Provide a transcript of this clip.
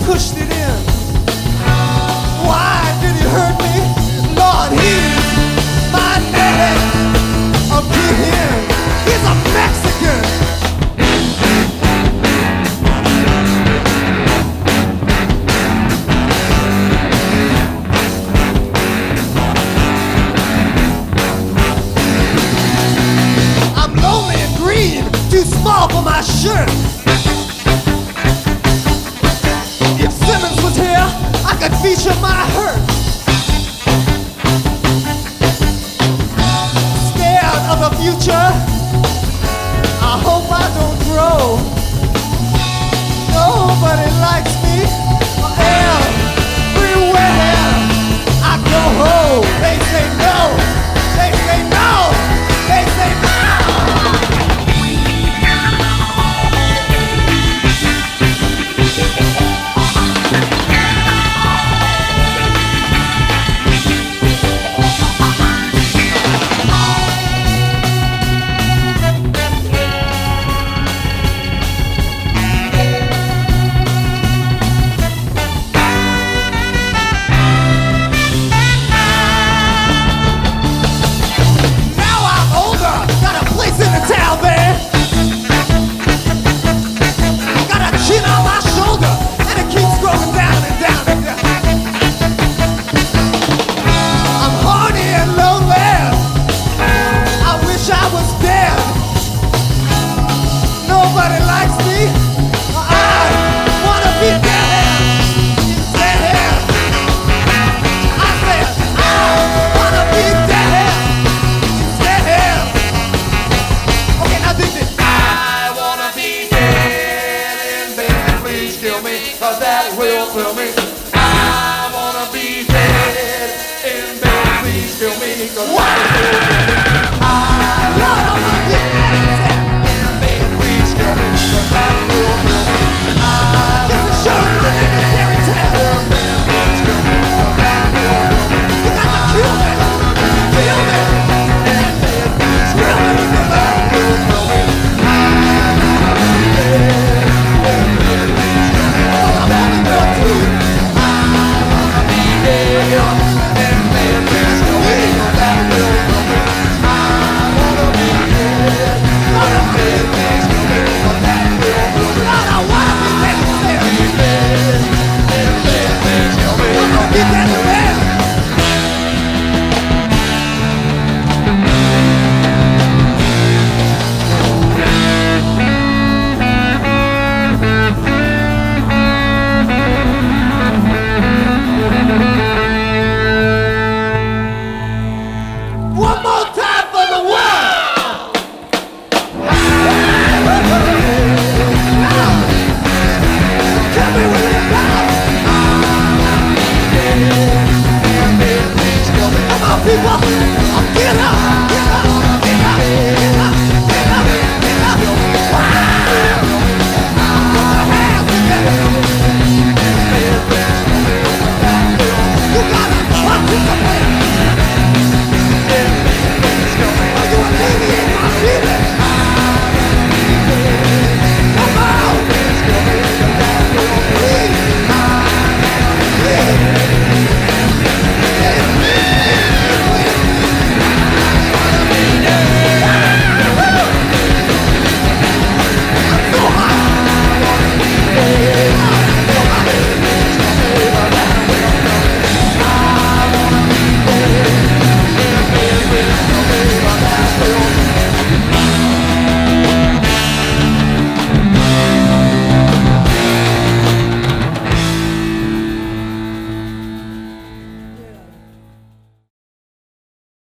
pushed it in. Why did he hurt me? Lord, he's my name again. He's a Mexican. I'm lonely and green, too small for my shirt. If Simmons was here, I could feature my hurt. Scared of the future, I hope I don't grow. Nobody likes me everywhere I go home. They say no, they say no, they say no. Cause that will thrill me. I wanna be dead in bed. Please kill me. Cause that will thrill me. I wanna be dead in bed. Please kill me. Cause that